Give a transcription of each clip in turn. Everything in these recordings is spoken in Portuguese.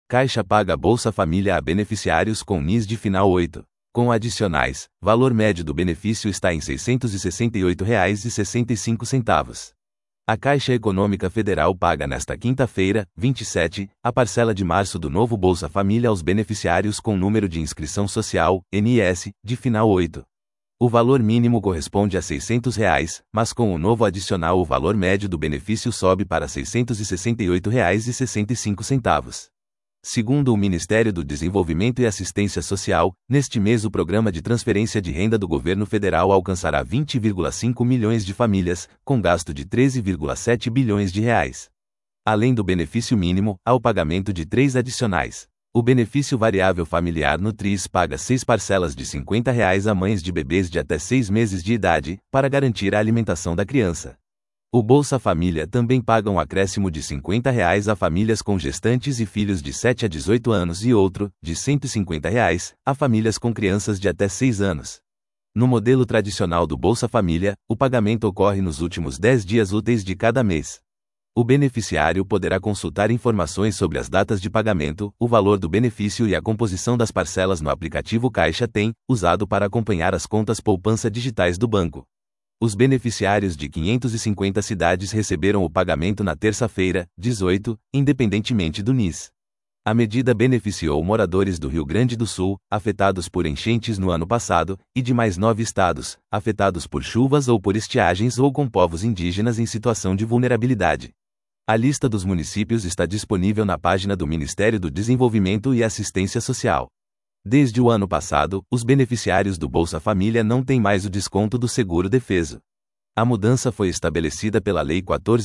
Caixa paga Bolsa Família a beneficiários com NIS de final 8. Com adicionais, valor médio do benefício está em R$ 668,65. A Caixa Econômica Federal paga nesta quinta-feira, 27, a parcela de março do novo Bolsa Família aos beneficiários com número de inscrição social, NIS, de final 8. O valor mínimo corresponde a R$ 600, mas com o novo adicional o valor médio do benefício sobe para R$ 668,65. Segundo o Ministério do Desenvolvimento e Assistência Social, neste mês o programa de transferência de renda do governo federal alcançará 20,5 milhões de famílias, com gasto de 13,7 bilhões de reais. Além do benefício mínimo, há o pagamento de 3 adicionais. O benefício variável familiar Nutris paga 6 parcelas de R$ 50 a mães de bebês de até 6 meses de idade, para garantir a alimentação da criança. O Bolsa Família também paga um acréscimo de R$ 50 a famílias com gestantes e filhos de 7 a 18 anos e outro, de R$ 150 a famílias com crianças de até 6 anos. No modelo tradicional do Bolsa Família, o pagamento ocorre nos últimos 10 dias úteis de cada mês. O beneficiário poderá consultar informações sobre as datas de pagamento, o valor do benefício e a composição das parcelas no aplicativo Caixa Tem, usado para acompanhar as contas poupança digitais do banco. Os beneficiários de 550 cidades receberam o pagamento na terça-feira, 18, independentemente do NIS. A medida beneficiou moradores do Rio Grande do Sul, afetados por enchentes no ano passado, e de mais 9 estados, afetados por chuvas ou por estiagens ou com povos indígenas em situação de vulnerabilidade. A lista dos municípios está disponível na página do Ministério do Desenvolvimento e Assistência Social. Desde o ano passado, os beneficiários do Bolsa Família não têm mais o desconto do seguro-defeso. A mudança foi estabelecida pela Lei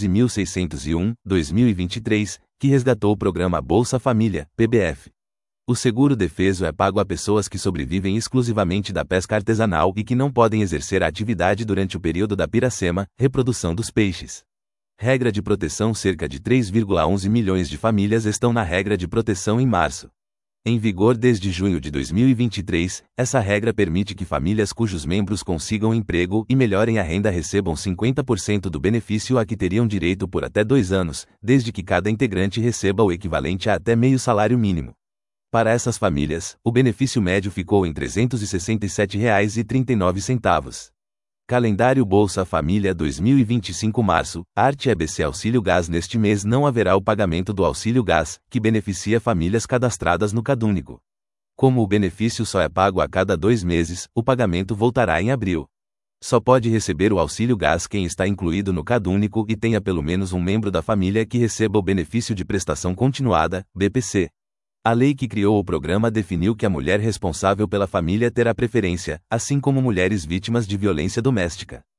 14.601/2023, que resgatou o programa Bolsa Família, PBF. O seguro-defeso é pago a pessoas que sobrevivem exclusivamente da pesca artesanal e que não podem exercer a atividade durante o período da piracema, reprodução dos peixes. Regra de proteção: cerca de 3,11 milhões de famílias estão na regra de proteção em março. Em vigor desde junho de 2023, essa regra permite que famílias cujos membros consigam emprego e melhorem a renda recebam 50% do benefício a que teriam direito por até 2 anos, desde que cada integrante receba o equivalente a até meio salário mínimo. Para essas famílias, o benefício médio ficou em R$ 367,39. Calendário Bolsa Família 2025 Março, Arte EBC Auxílio Gás. Neste mês não haverá o pagamento do Auxílio Gás, que beneficia famílias cadastradas no CadÚnico. Como o benefício só é pago a cada 2 meses, o pagamento voltará em abril. Só pode receber o Auxílio Gás quem está incluído no CadÚnico e tenha pelo menos um membro da família que receba o benefício de prestação continuada, BPC. A lei que criou o programa definiu que a mulher responsável pela família terá preferência, assim como mulheres vítimas de violência doméstica.